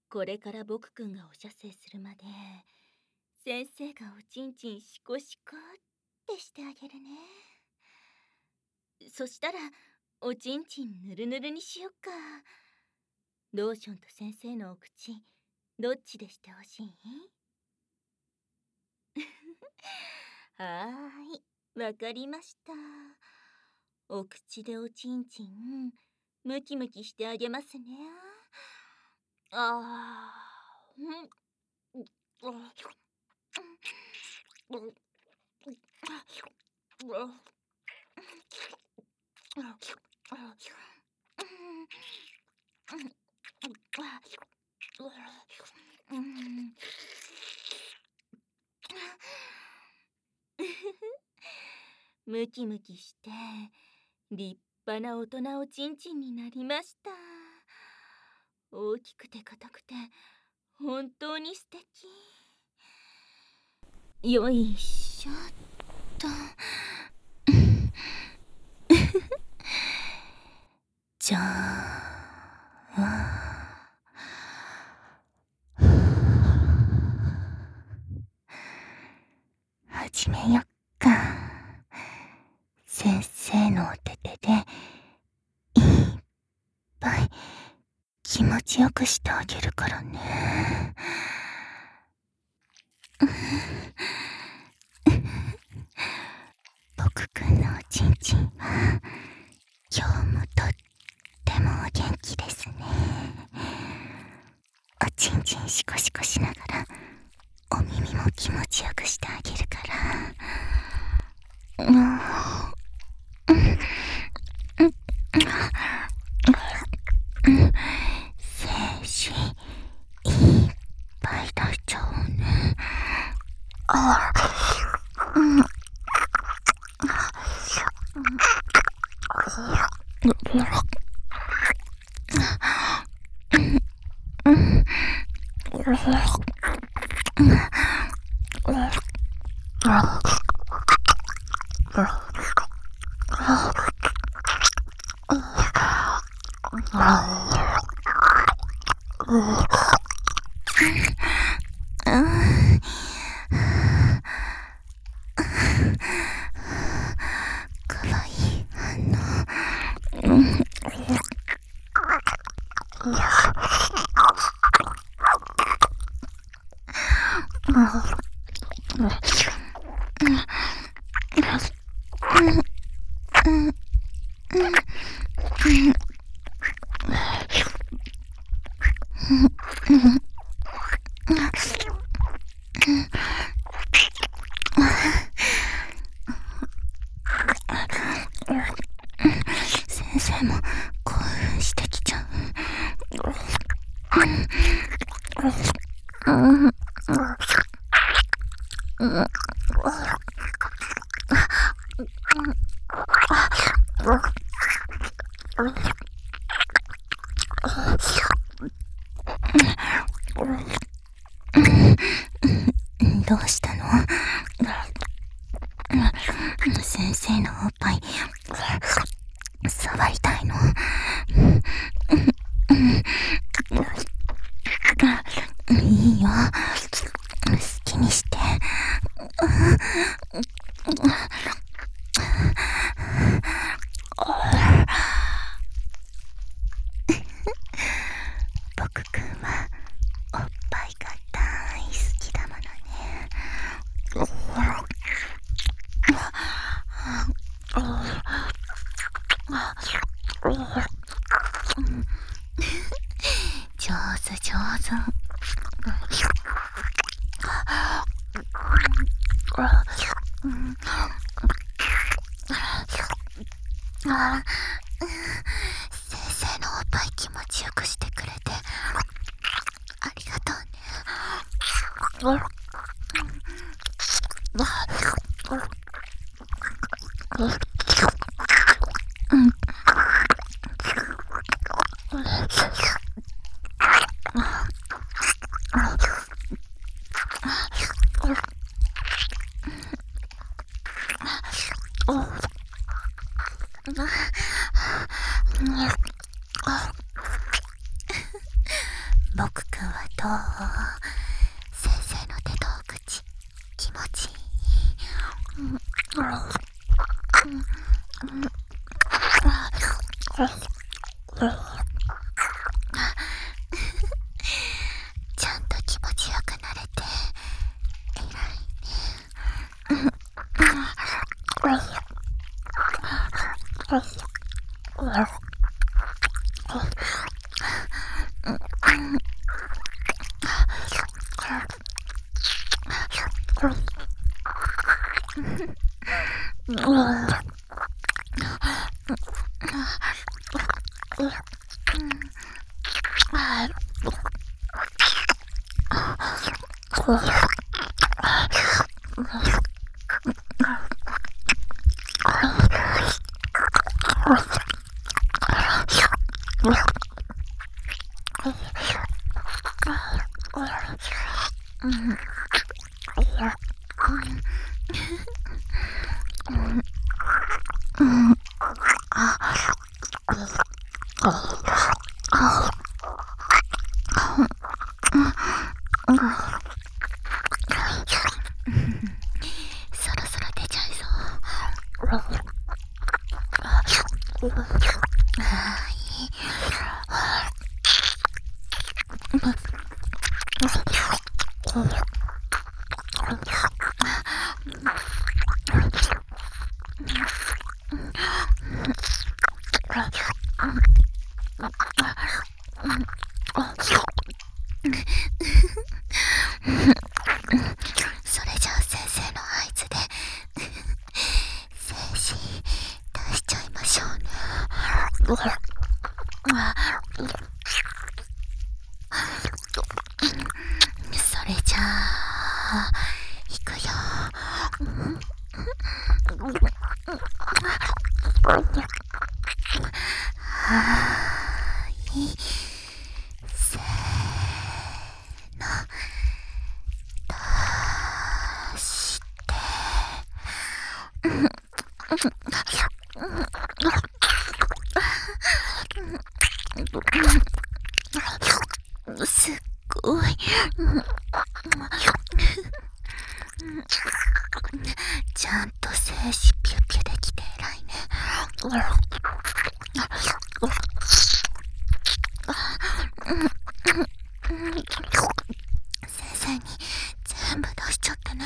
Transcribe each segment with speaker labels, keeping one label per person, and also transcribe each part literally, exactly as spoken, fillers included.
Speaker 1: これから僕くんがお射精するまで、先生がおちんちんシコシコってしてあげるね。そしたら、おちんちんぬるぬるにしよっか。ローションと先生のお口、どっちでしてほしい？はーい、わかりました。お口でおちんちん、ムキムキしてあげますね。あー、うん、あ、うん、ムキムキして立派な大人おちんちんになりました。大きくて硬くて本当に素敵。よいしょっと。じゃあ始めよっか。先生のお手手でいっぱい気持ちよくしてあげるからね。僕くんのおちんちんは今日もとってもお元気ですね。おちんちんシコシコしながらお耳も気持ちよくしてあげるから。うん、精子いっぱい出しちゃうね。あうん、かわいい反応。うん、先生も興奮してきちゃう。どうしたの？先生のおっぱい触りたいの？いいよ、好きにして。僕くんはおっぱいが大好きだものね。上手上手。先生のおっぱい気持ちよくしてくれてありがとうね。僕くんは
Speaker 2: どう？先生の手と口、気持ちいい。うん、うん、うん、ちゃんと気持ちよくなれて偉いね。そろそろ出ちゃいそう。あーいい。それじゃあ先生の合図で精子出しちゃいましょうね。それじゃあいくよ。はい、せーの、出してすっごい。ちゃんと精子ピュピュできて偉いね。先生に全部出しちゃってね。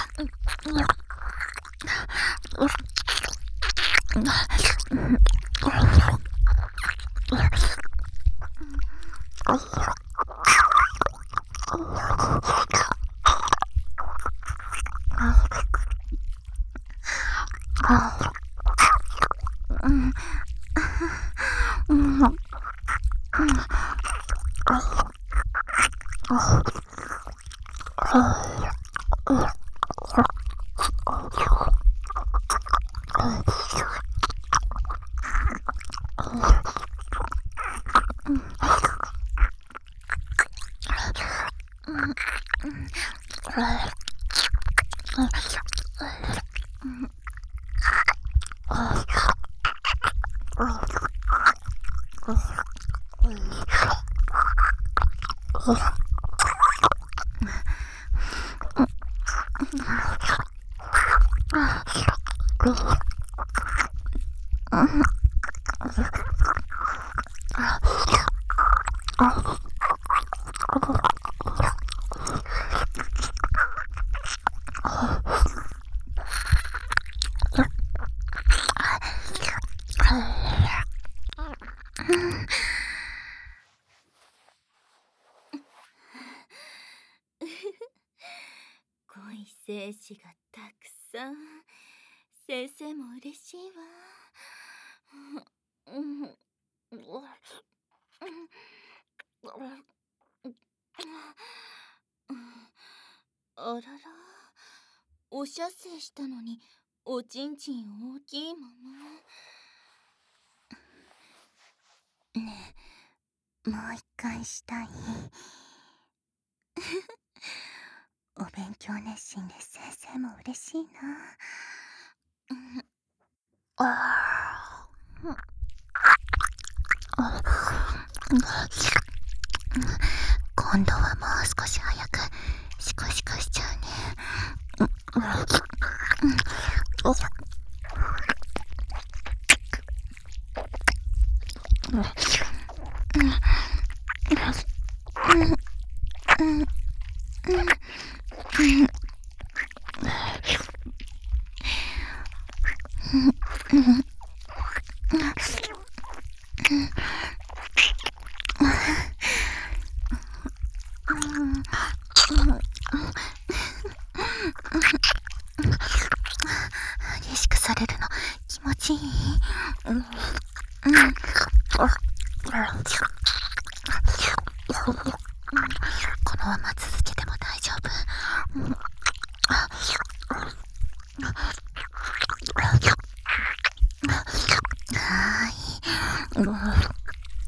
Speaker 1: 濃い精子がたくさん。先生も嬉しいわ。あらら、お射精したのにおちんちん大きいまま。
Speaker 2: ねえ、もう一回したい。お勉強熱心で先生も嬉しいな。あー、今今度はもう少し早くシコシコしちゃうね。激しくされるの気持ちいい？このまま続けても大丈夫。はーい。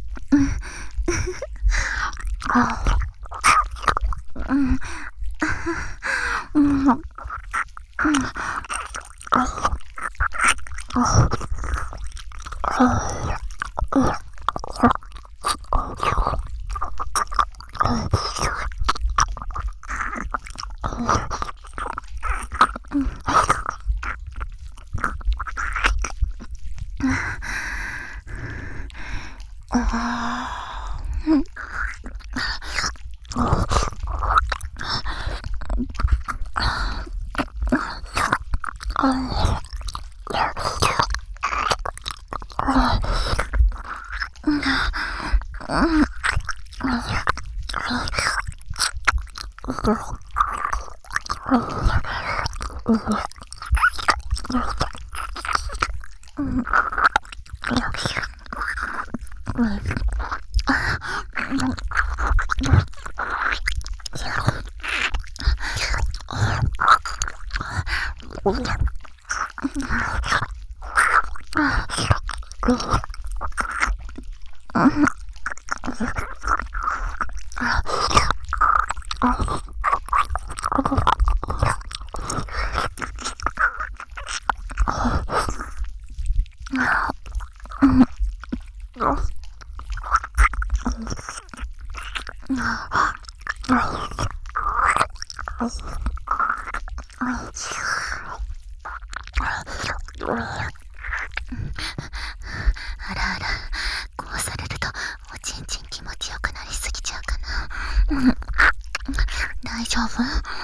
Speaker 2: あらあら、こうされるとおちんちん気持ちよくなりすぎちゃうかな。大丈夫？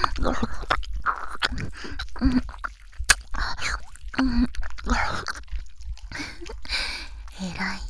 Speaker 2: えらいえらい。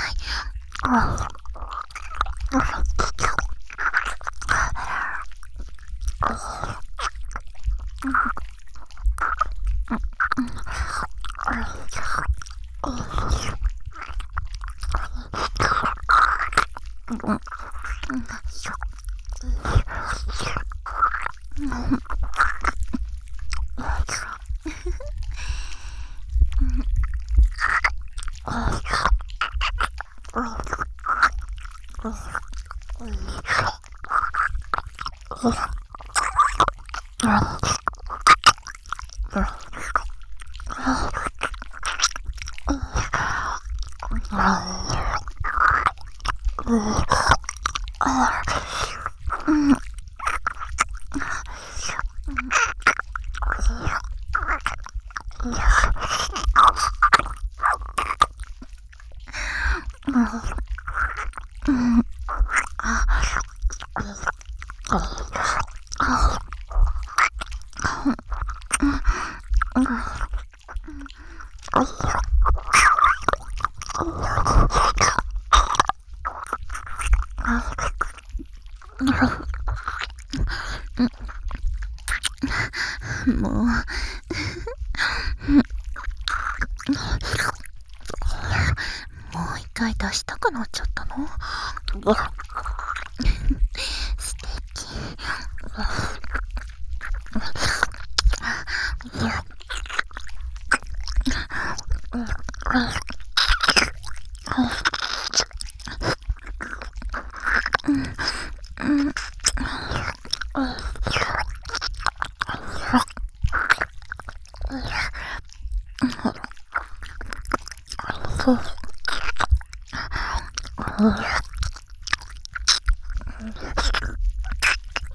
Speaker 2: もうもう一回出したくなっちゃったの？素敵。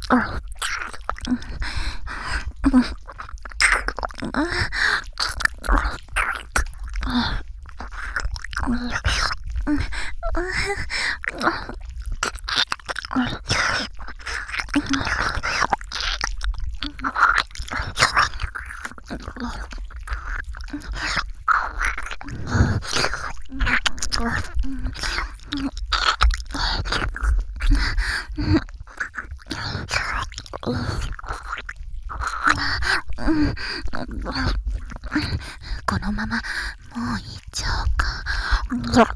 Speaker 2: このままもう行っちゃおうか。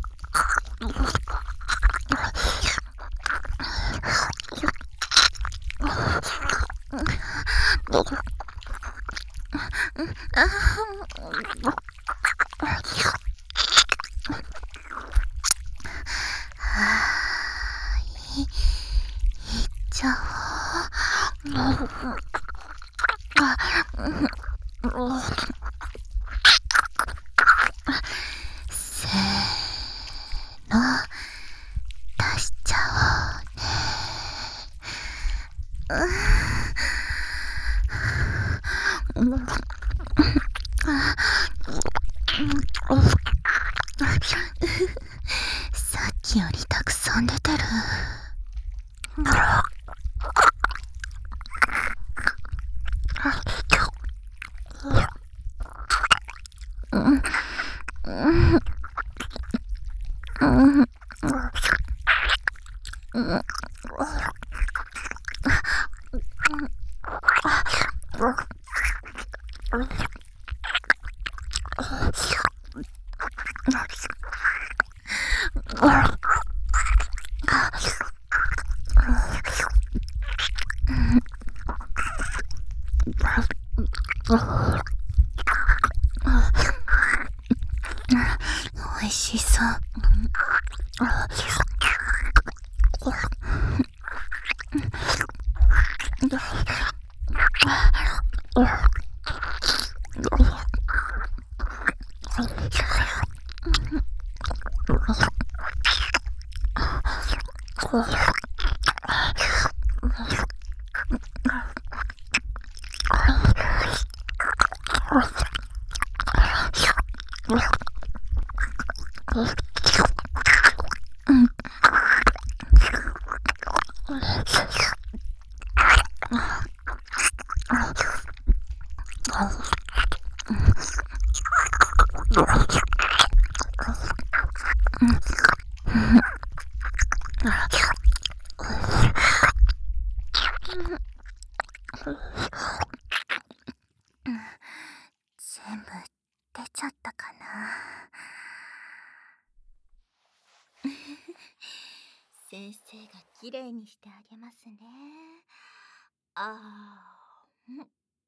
Speaker 2: い、行っちゃおう。せーの、出しちゃおうね。さっきよりたくさん出てる。おいしそう。全部出ちゃったかな。
Speaker 1: 先生がきれいにしてあげますね。あー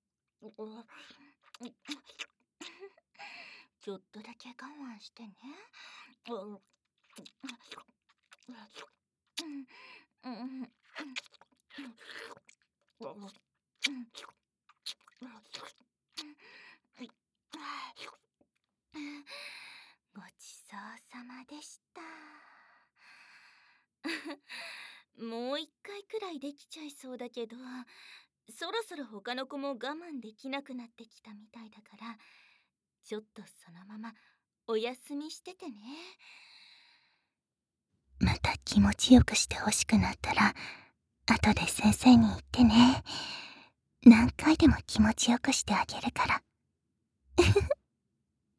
Speaker 1: ちょっとだけ我慢してね。ごちそうさまでした。もう一回くらいできちゃいそうだけど、そろそろ他の子も我慢できなくなってきたみたいだから、ちょっとそのままお休みしててね。
Speaker 2: また気持ちよくしてほしくなったら、後で先生に言ってね。何回でも気持ちよくしてあげるから。